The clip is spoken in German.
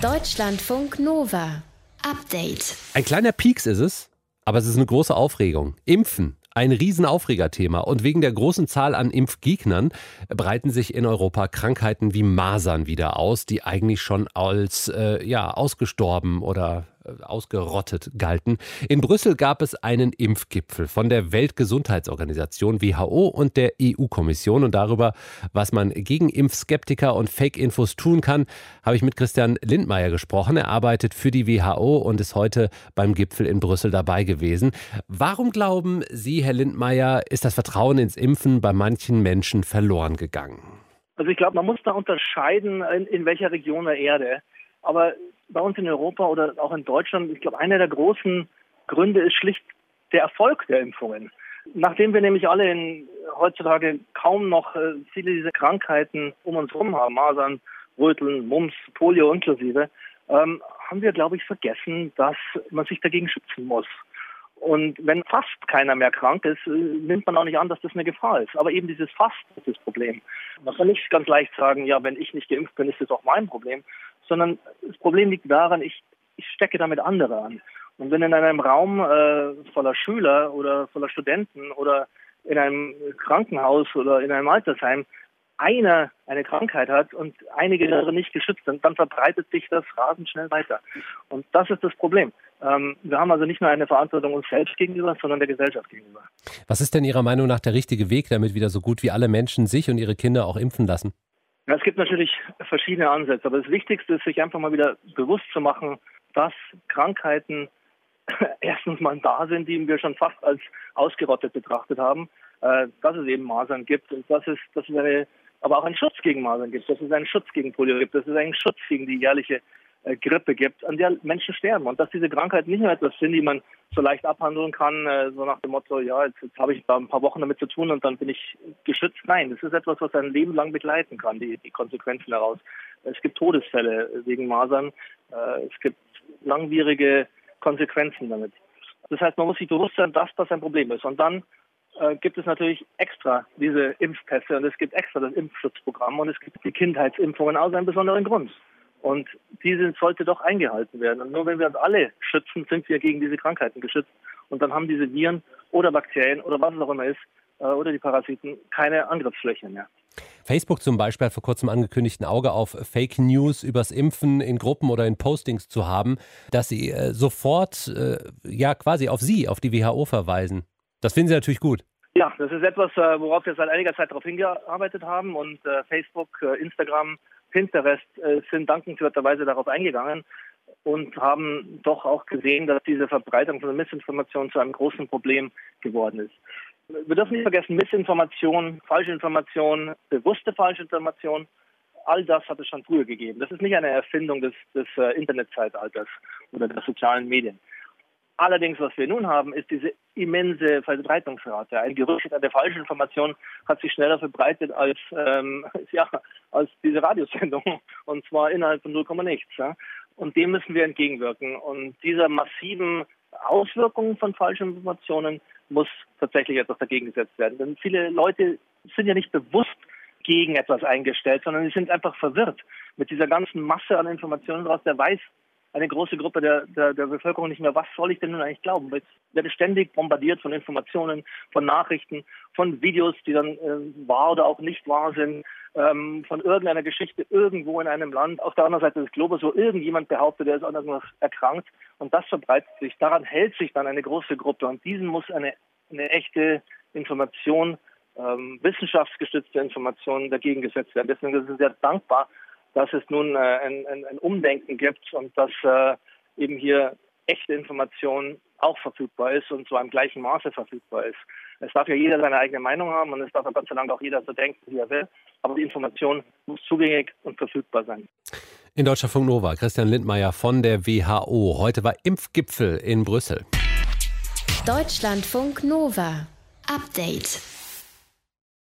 Deutschlandfunk Nova. Update. Ein kleiner Pieks ist es, aber es ist eine große Aufregung. Impfen. Ein Riesenaufregerthema. Und wegen der großen Zahl an Impfgegnern breiten sich in Europa Krankheiten wie Masern wieder aus, die eigentlich schon als ausgestorben oder ausgerottet galten. In Brüssel gab es einen Impfgipfel von der Weltgesundheitsorganisation WHO und der EU-Kommission. Und darüber, was man gegen Impfskeptiker und Fake-Infos tun kann, habe ich mit Christian Lindmeier gesprochen. Er arbeitet für die WHO und ist heute beim Gipfel in Brüssel dabei gewesen. Warum glauben Sie, Herr Lindmeier, ist das Vertrauen ins Impfen bei manchen Menschen verloren gegangen? Also ich glaube, man muss da unterscheiden, in welcher Region der Erde. Aber bei uns in Europa oder auch in Deutschland, ich glaube, einer der großen Gründe ist schlicht der Erfolg der Impfungen. Nachdem wir nämlich alle heutzutage kaum noch viele dieser Krankheiten um uns herum haben, Masern, Röteln, Mumps, Polio inklusive, haben wir, glaube ich, vergessen, dass man sich dagegen schützen muss. Und wenn fast keiner mehr krank ist, nimmt man auch nicht an, dass das eine Gefahr ist. Aber eben dieses Fast ist das Problem. Man kann nicht ganz leicht sagen, ja, wenn ich nicht geimpft bin, ist das auch mein Problem. Sondern das Problem liegt daran, ich stecke damit andere an. Und wenn in einem Raum voller Schüler oder voller Studenten oder in einem Krankenhaus oder in einem Altersheim einer eine Krankheit hat und einige andere nicht geschützt sind, dann verbreitet sich das rasend schnell weiter. Und das ist das Problem. Wir haben also nicht nur eine Verantwortung uns selbst gegenüber, sondern der Gesellschaft gegenüber. Was ist denn Ihrer Meinung nach der richtige Weg, damit wieder so gut wie alle Menschen sich und ihre Kinder auch impfen lassen? Ja, es gibt natürlich verschiedene Ansätze, aber das Wichtigste ist, sich einfach mal wieder bewusst zu machen, dass Krankheiten erstens mal da sind, die wir schon fast als ausgerottet betrachtet haben, dass es eben Masern gibt, dass es aber auch einen Schutz gegen Masern gibt, dass es einen Schutz gegen Polio gibt, dass es einen Schutz gegen die jährliche Grippe gibt, an der Menschen sterben und dass diese Krankheiten nicht nur etwas sind, die man so leicht abhandeln kann, so nach dem Motto, ja, jetzt habe ich da ein paar Wochen damit zu tun und dann bin ich geschützt. Nein, das ist etwas, was ein Leben lang begleiten kann, die Konsequenzen daraus. Es gibt Todesfälle wegen Masern, es gibt langwierige Konsequenzen damit. Das heißt, man muss sich bewusst sein, dass das ein Problem ist. Und dann gibt es natürlich extra diese Impfpässe und es gibt extra das Impfschutzprogramm und es gibt die Kindheitsimpfungen aus einem besonderen Grund. Und diese sollte doch eingehalten werden. Und nur wenn wir uns alle schützen, sind wir gegen diese Krankheiten geschützt. Und dann haben diese Viren oder Bakterien oder was es auch immer ist, oder die Parasiten, keine Angriffsfläche mehr. Facebook zum Beispiel hat vor kurzem angekündigt, ein Auge auf Fake News übers Impfen in Gruppen oder in Postings zu haben, dass sie sofort quasi auf die WHO verweisen. Das finden Sie natürlich gut. Ja, das ist etwas, worauf wir seit einiger Zeit darauf hingearbeitet haben. Und Facebook, Instagram, Pinterest sind dankenswerterweise darauf eingegangen und haben doch auch gesehen, dass diese Verbreitung von Missinformation zu einem großen Problem geworden ist. Wir dürfen nicht vergessen, Missinformation, Falschinformation, bewusste Falschinformation, all das hat es schon früher gegeben. Das ist nicht eine Erfindung des Internetzeitalters oder der sozialen Medien. Allerdings, was wir nun haben, ist diese immense Verbreitungsrate. Ein Gerücht, eine Falschinformation hat sich schneller verbreitet als diese Radiosendung. Und zwar innerhalb von 0, nichts. Ja. Und dem müssen wir entgegenwirken. Und dieser massiven Auswirkungen von Falschinformationen muss tatsächlich etwas dagegen gesetzt werden. Denn viele Leute sind ja nicht bewusst gegen etwas eingestellt, sondern sie sind einfach verwirrt mit dieser ganzen Masse an Informationen daraus. Der weiß eine große Gruppe der Bevölkerung nicht mehr, was soll ich denn nun eigentlich glauben? Jetzt werde ständig bombardiert von Informationen, von Nachrichten, von Videos, die dann wahr oder auch nicht wahr sind, von irgendeiner Geschichte irgendwo in einem Land, auf der anderen Seite des Globus, wo irgendjemand behauptet, er ist an irgendwas erkrankt und das verbreitet sich. Daran hält sich dann eine große Gruppe und diesen muss eine echte Information, wissenschaftsgestützte Information dagegen gesetzt werden. Deswegen ist es sehr dankbar, dass es nun ein Umdenken gibt und dass eben hier echte Information auch verfügbar ist und zwar im gleichen Maße verfügbar ist. Es darf ja jeder seine eigene Meinung haben und es darf ja Gott sei Dank auch jeder so denken, wie er will. Aber die Information muss zugänglich und verfügbar sein. In Deutschlandfunk Nova, Christian Lindmeier von der WHO. Heute war Impfgipfel in Brüssel. Deutschlandfunk Nova. Update.